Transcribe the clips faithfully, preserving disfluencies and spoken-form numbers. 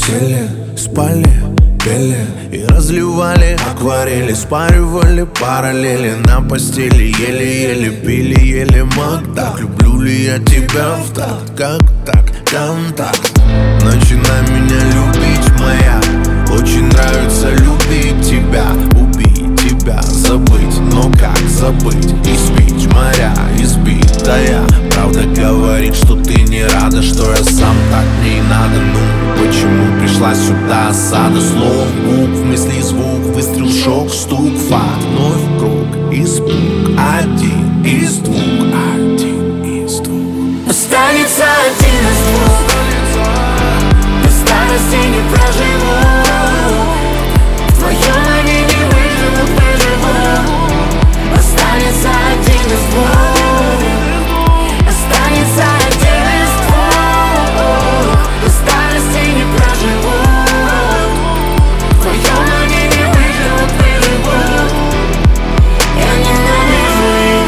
Сели, спали, пели и разливали акварели, спаривали параллели на постели, еле-еле пили, еле маг. Так люблю ли я тебя в такт, как так, контакт. Начинай меня любить, моя. Очень нравится любить тебя, убить тебя, забыть. Но как забыть? Испить моря, избитая. Правда говорит, что ты не рада, что я сам так мне и надо. Ну, почему пришла сюда осада слов, букв, мыслей, звук, выстрел, шок, стук, факт, вновь круг, испуг, один из двух, один из двух. Останется один из двух. До старости не проживу. В твоем они не выживут, выживут. Останется один из двух. Останется один из двух. До старости не проживут. В твоем они не выживут, выживут. Я ненавижу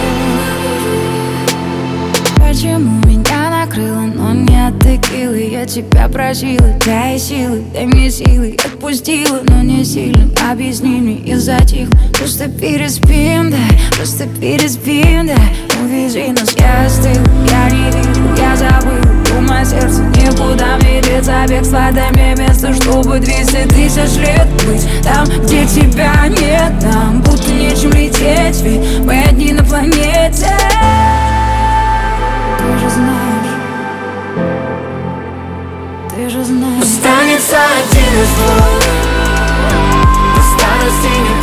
их. Почему меня накрыло, но не от текилы? Я тебя просила, дай силы, дай мне силы. Отпустила, но не сильно. Объясни мне, я затих. Просто переспим, да, просто переспим, да. Увези нас, я остыл, я не вижу, я забыл. Мое сердце никуда не деться, бегство. Дай мне место, чтобы двести тысяч лет быть там, где тебя нет. Нам будто нечем лететь, ведь мы одни на планете. Ты же знаешь, ты же знаешь. Останется один из двух. До старости не